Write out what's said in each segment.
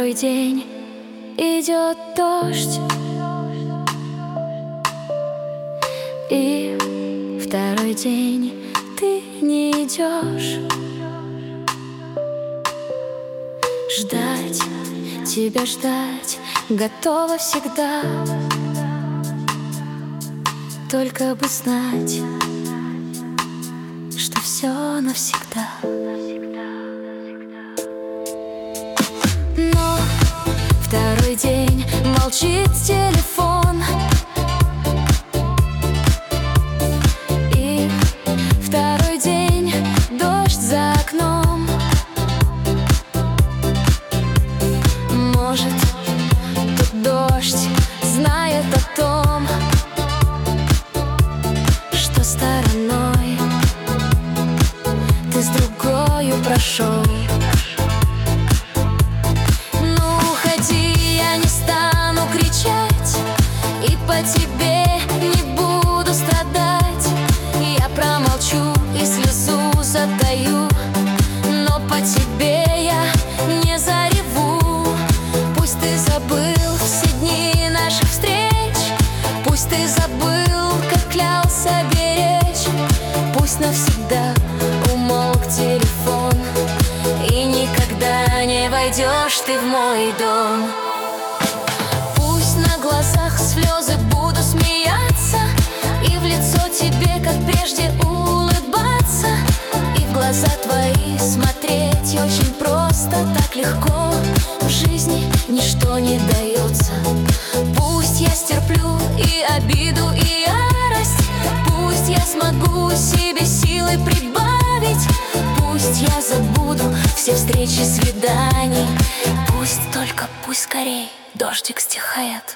Второй день идет дождь, и второй день ты не идешь. Ждать, тебя ждать, готова всегда, только бы знать, что все навсегда. Но второй день молчит телефон, и второй день дождь за окном. Может, тот дождь знает о том, что стороной ты с другою прошел. По тебе не буду страдать, я промолчу и слезу затаю, но по тебе я не зареву. Пусть ты забыл все дни наших встреч, пусть ты забыл, как клялся беречь, пусть навсегда умолк телефон, и никогда не войдешь ты в мой дом. Пусть на глазах слезы, буду смеяться и в лицо тебе, как прежде, улыбаться, и в глаза твои смотреть очень просто, так легко. В жизни ничто не дается. Пусть я стерплю и обиду, и ярость, пусть я смогу себе силы прибавить, пусть я забуду все встречи, свиданий, пусть, только пусть скорей дождик стихает.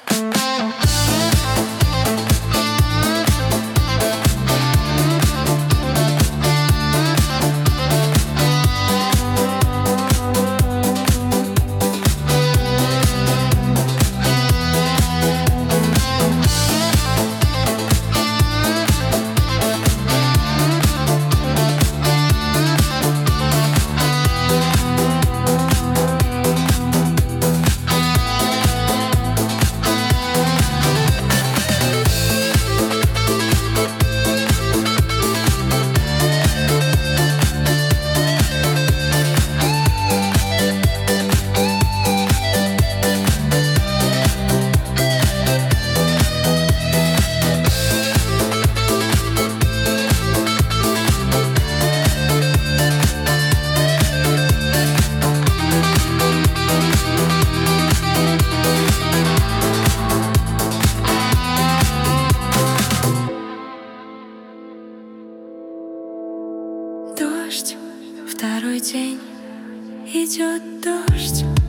Дождь, второй день идет дождь.